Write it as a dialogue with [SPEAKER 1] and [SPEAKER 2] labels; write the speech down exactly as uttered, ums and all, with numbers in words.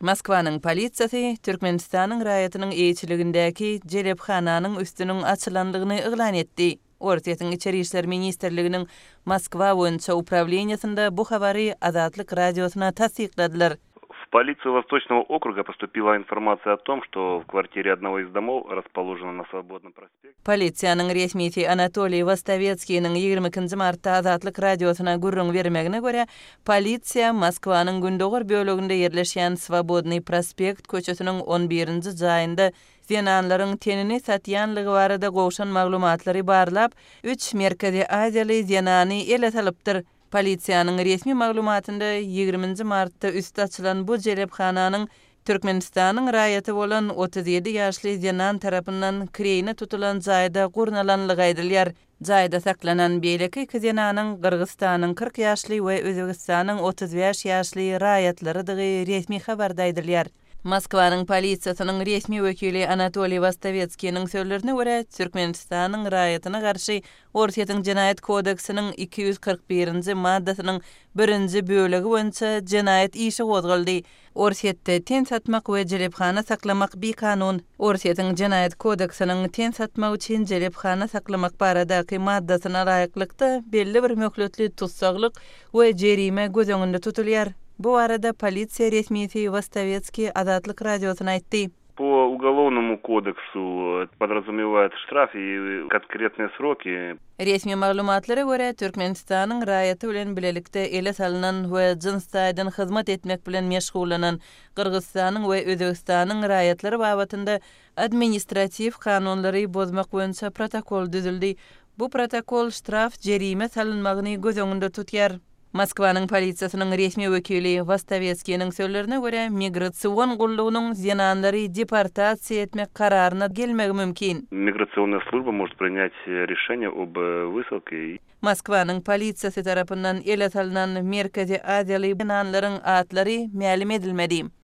[SPEAKER 1] Moskvanyň polisiýasy Türkmenistanyň raýatynyň eýçiligindäki jelephananyň üstüniň açylandygyny yglan etdi. Ortaýatyň içeri işler ministrliginiň Moskva boýunça upravleniýasynda bu habary Azatlyk radiosyna tasdikladylar.
[SPEAKER 2] В полицию Восточного округа поступила информация о том, что в квартире одного из домов, расположенном на Свободном проспекте.
[SPEAKER 1] Polisiýanyň resmiti Anatoliy Vostovetskiýiň ýigirme ikinji martda Azatlyk radiosyna gurrun bermegine görä, polisiýa Moskwanyň gündogor böleginde ýerleşýän Swobodny prospekt köçesiniň on birinji jaýynda zyananlaryň tenini satýanlygy barada gowşan maglumatlary barlap, üç Merkezi Aziýaly zyanany ele salypdyr. Polisiýanyň resmi maglumatynda ýigirminji martda üstü açylan bu jelephananyň Türkmenistanyň raýaty bolan otuz ýedi ýaşly zyanan tarapyndan kireyine tutulan jaýda gurnalanlygy aýdylýar. Jaýda saklanan beýleki iki zyananyň Kyrgyzstanyň kırk ýaşly we Özbegistanyň otuz beş ýaşly raýatlarydygy resmi habarda aýdylýar. Moskwanyň polisiýasynyň resmi wekili Anatoliy Vostovetskiýiň sözlerine görä, Türkmenistanyň raýatyna garşy Ortaýatyň Jenaýat kodeksiniň iki yüz kırk birinji maddasynyň birinji bölegi boýunça jenaýat işi gozgaldy. Ortaýatda ten satmak we jelepkhana saklamak bir kanun. Ortaýatyň Jenaýat kodeksiniň ten satmak üçin jelepkhana saklamak baradaky maddasyna laýyklykda belli bir möhletli tutsaglyk we jerime göz öňünde tutulýar. Bu arada polisiýa resmiti Vostovetskiy Azatlyk radiosyna aýtdy.
[SPEAKER 2] По уголовному кодексу подразумевает штраф и конкретные сроки.
[SPEAKER 1] Resmi maglumatlara görä Türkmenistanyň raýaty bilen bilelikde ele salynan we jinsdaýdan hyzmat etmek bilen meşgulanan Kyrgyzstanyň we Özbegistanyň raýatlary babatynda administrativ kanunlary bozmak boýunça protokol düzüldi. Bu protokol ştraf jerime salynmagyny göz öňünde tutýar. Moskwanyň polisiýasynyň resmi wekili Vostovetskiýiň sözlerine görä, migrasiýon gullugynyň zyananlary deportasiýa etmek kararyna gelmegi mümkin.
[SPEAKER 2] Миграционная служба может принять решение об высылке.
[SPEAKER 1] Moskwanyň polisiýasy tarapyndan ele salynan Merkezi Aziýaly zyananlaryň atlary ma'lum edilmedi.